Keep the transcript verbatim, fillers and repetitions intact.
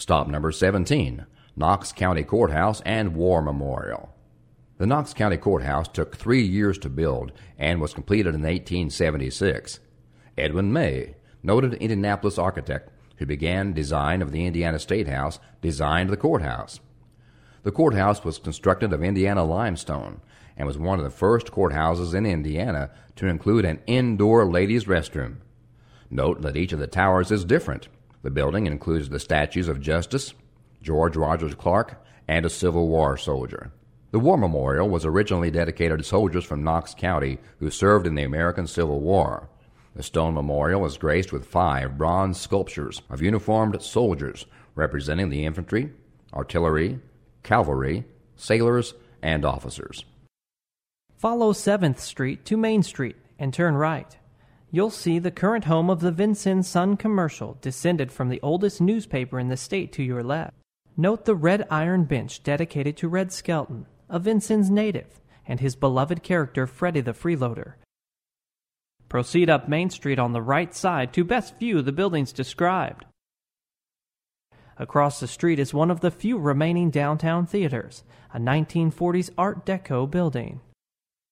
Stop number seventeen, Knox County Courthouse and War Memorial. The Knox County Courthouse took three years to build and was completed in eighteen seventy-six. Edwin May, noted Indianapolis architect who began design of the Indiana State House, designed the courthouse. The courthouse was constructed of Indiana limestone and was one of the first courthouses in Indiana to include an indoor ladies' restroom. Note that each of the towers is different. The building includes the statues of Justice, George Rogers Clark, and a Civil War soldier. The War Memorial was originally dedicated to soldiers from Knox County who served in the American Civil War. The stone memorial is graced with five bronze sculptures of uniformed soldiers representing the infantry, artillery, cavalry, sailors, and officers. Follow seventh Street to Main Street and turn right. You'll see the current home of the Vincennes Sun Commercial, descended from the oldest newspaper in the state to your left. Note the red iron bench dedicated to Red Skelton, a Vincennes native, and his beloved character Freddy the Freeloader. Proceed up Main Street on the right side to best view the buildings described. Across the street is one of the few remaining downtown theaters, a nineteen forties Art Deco building.